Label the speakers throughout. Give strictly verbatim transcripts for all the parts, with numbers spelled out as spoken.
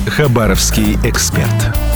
Speaker 1: Хабаровский эксперт.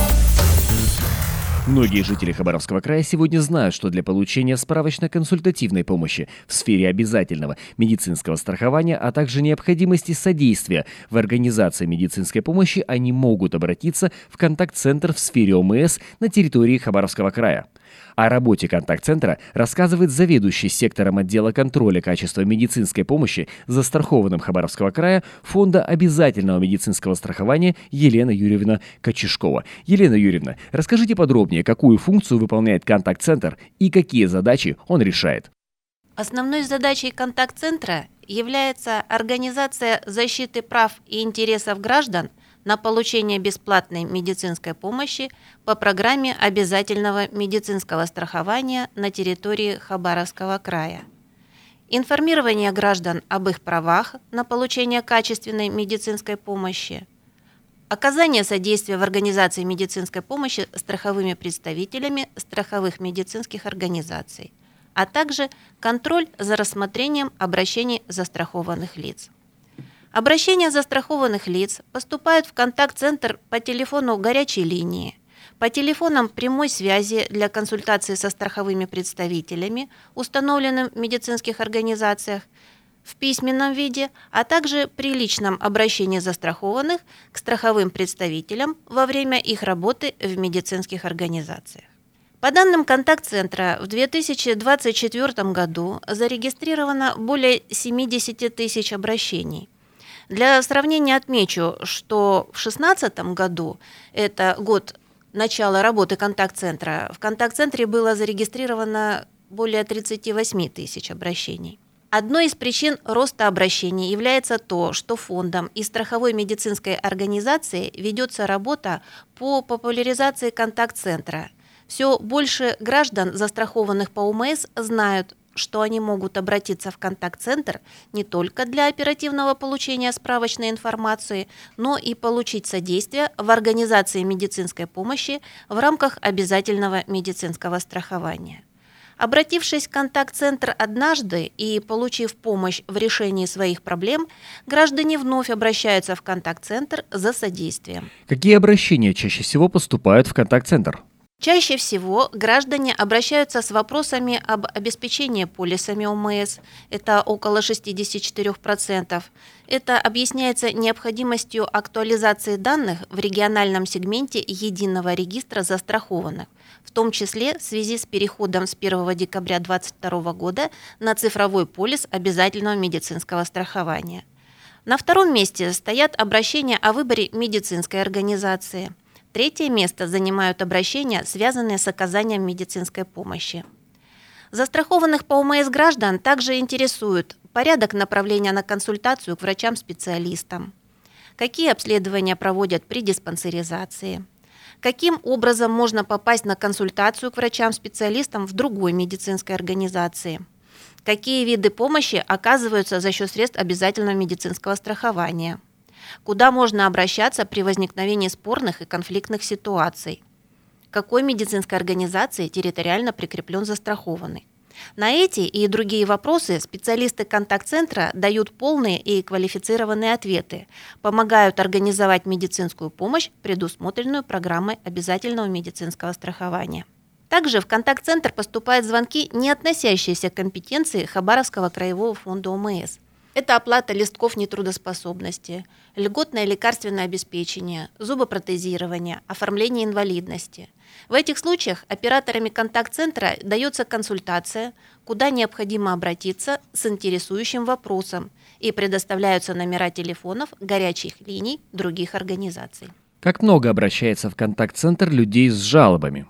Speaker 2: Многие жители Хабаровского края сегодня знают, что для получения справочно-консультативной помощи в сфере обязательного медицинского страхования, а также необходимости содействия в организации медицинской помощи, они могут обратиться в контакт-центр в сфере ОМС на территории Хабаровского края. О работе контакт-центра рассказывает заведующий сектором отдела контроля качества медицинской помощи застрахованным Хабаровского края Фонда обязательного медицинского страхования Елена Юрьевна Кочешкова. Елена Юрьевна, расскажите подробнее, какую функцию выполняет контакт-центр и какие задачи он решает.
Speaker 3: Основной задачей контакт-центра является организация защиты прав и интересов граждан на получение бесплатной медицинской помощи по программе обязательного медицинского страхования на территории Хабаровского края, информирование граждан об их правах на получение качественной медицинской помощи, оказание содействия в организации медицинской помощи страховыми представителями страховых медицинских организаций, а также контроль за рассмотрением обращений застрахованных лиц. Обращения застрахованных лиц поступают в контакт-центр по телефону горячей линии, по телефонам прямой связи для консультации со страховыми представителями, установленным в медицинских организациях, в письменном виде, а также при личном обращении застрахованных к страховым представителям во время их работы в медицинских организациях. По данным контакт-центра, в две тысячи двадцать четвёртом году зарегистрировано более семьдесят тысяч обращений. Для сравнения отмечу, что в две тысячи шестнадцатом году, это год начала работы контакт-центра, в контакт-центре было зарегистрировано более тридцать восемь тысяч обращений. Одной из причин роста обращений является то, что фондом и страховой медицинской организацией ведется работа по популяризации контакт-центра. Все больше граждан, застрахованных по ОМС, знают, что они могут обратиться в контакт-центр не только для оперативного получения справочной информации, но и получить содействие в организации медицинской помощи в рамках обязательного медицинского страхования. Обратившись в контакт-центр однажды и получив помощь в решении своих проблем, граждане вновь обращаются в контакт-центр за содействием.
Speaker 2: Какие обращения чаще всего поступают в контакт-центр?
Speaker 3: Чаще всего граждане обращаются с вопросами об обеспечении полисами ОМС, это около шестьдесят четыре процента. Это объясняется необходимостью актуализации данных в региональном сегменте единого регистра застрахованных, в том числе в связи с переходом с первого декабря две тысячи двадцать второго года на цифровой полис обязательного медицинского страхования. На втором месте стоят обращения о выборе медицинской организации. Третье место занимают обращения, связанные с оказанием медицинской помощи. Застрахованных по ОМС граждан также интересует порядок направления на консультацию к врачам-специалистам, какие обследования проводят при диспансеризации, каким образом можно попасть на консультацию к врачам-специалистам в другой медицинской организации, какие виды помощи оказываются за счет средств обязательного медицинского страхования, куда можно обращаться при возникновении спорных и конфликтных ситуаций, к какой медицинской организации территориально прикреплен застрахованный. На эти и другие вопросы специалисты контакт-центра дают полные и квалифицированные ответы, помогают организовать медицинскую помощь, предусмотренную программой обязательного медицинского страхования. Также в контакт-центр поступают звонки, не относящиеся к компетенции Хабаровского краевого фонда ОМС. Это оплата листков нетрудоспособности, льготное лекарственное обеспечение, зубопротезирование, оформление инвалидности. В этих случаях операторами контакт-центра дается консультация, куда необходимо обратиться с интересующим вопросом, и предоставляются номера телефонов горячих линий других организаций.
Speaker 2: Как много обращается в контакт-центр людей с жалобами?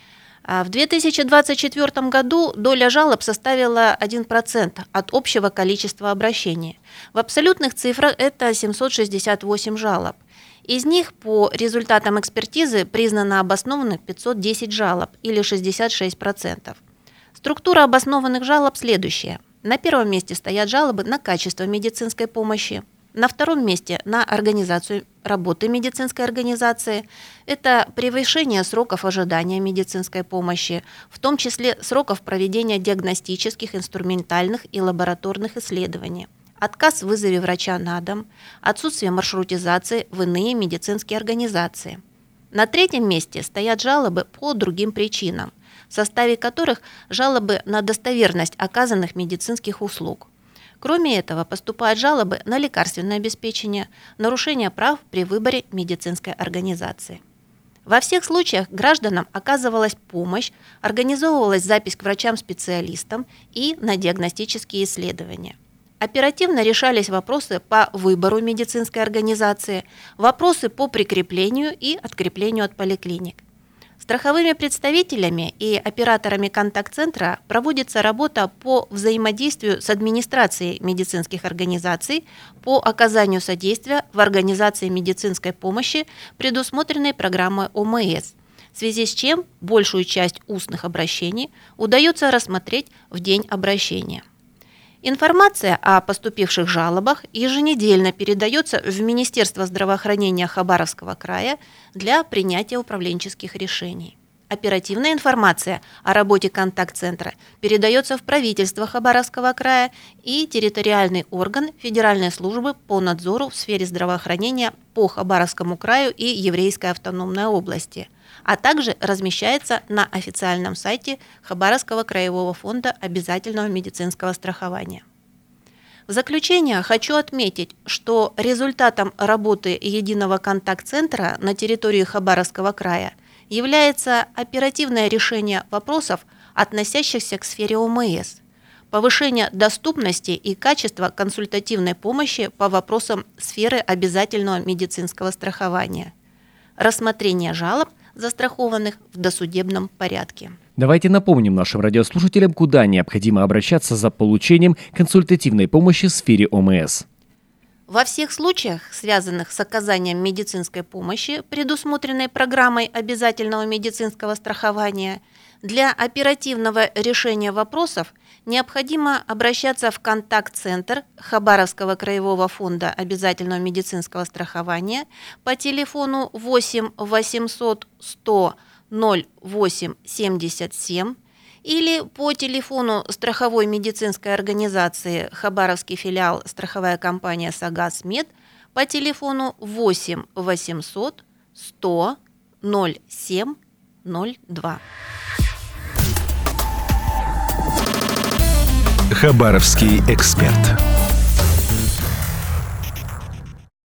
Speaker 3: В две тысячи двадцать четвёртом году доля жалоб составила один процент от общего количества обращений. В абсолютных цифрах это семьсот шестьдесят восемь жалоб. Из них по результатам экспертизы признано обоснованных пятьсот десять жалоб или шестьдесят шесть процентов. Структура обоснованных жалоб следующая. На первом месте стоят жалобы на качество медицинской помощи. На втором месте на организацию работы медицинской организации. Это превышение сроков ожидания медицинской помощи, в том числе сроков проведения диагностических, инструментальных и лабораторных исследований, отказ в вызове врача на дом, отсутствие маршрутизации в иные медицинские организации. На третьем месте стоят жалобы по другим причинам, в составе которых жалобы на достоверность оказанных медицинских услуг. Кроме этого, поступают жалобы на лекарственное обеспечение, нарушение прав при выборе медицинской организации. Во всех случаях гражданам оказывалась помощь, организовывалась запись к врачам-специалистам и на диагностические исследования. Оперативно решались вопросы по выбору медицинской организации, вопросы по прикреплению и откреплению от поликлиник. Страховыми представителями и операторами контакт-центра проводится работа по взаимодействию с администрацией медицинских организаций по оказанию содействия в организации медицинской помощи, предусмотренной программой О М С, в связи с чем большую часть устных обращений удается рассмотреть в день обращения. Информация о поступивших жалобах еженедельно передается в Министерство здравоохранения Хабаровского края для принятия управленческих решений. Оперативная информация о работе контакт-центра передается в правительство Хабаровского края и территориальный орган Федеральной службы по надзору в сфере здравоохранения по Хабаровскому краю и Еврейской автономной области, а также размещается на официальном сайте Хабаровского краевого фонда обязательного медицинского страхования. В заключение хочу отметить, что результатом работы единого контакт-центра на территории Хабаровского края является оперативное решение вопросов, относящихся к сфере О М С, повышение доступности и качества консультативной помощи по вопросам сферы обязательного медицинского страхования, рассмотрение жалоб застрахованных в досудебном порядке.
Speaker 2: Давайте напомним нашим радиослушателям, куда необходимо обращаться за получением консультативной помощи в сфере О М С.
Speaker 3: Во всех случаях, связанных с оказанием медицинской помощи, предусмотренной программой обязательного медицинского страхования, для оперативного решения вопросов необходимо обращаться в контакт-центр Хабаровского краевого фонда обязательного медицинского страхования по телефону восемь восемьсот сто ноль восемь семьдесят семь или по телефону страховой медицинской организации Хабаровский филиал страховая компания «Сагаз-Мед» по телефону восемь восемьсот сто ноль семь ноль два.
Speaker 1: Хабаровский эксперт.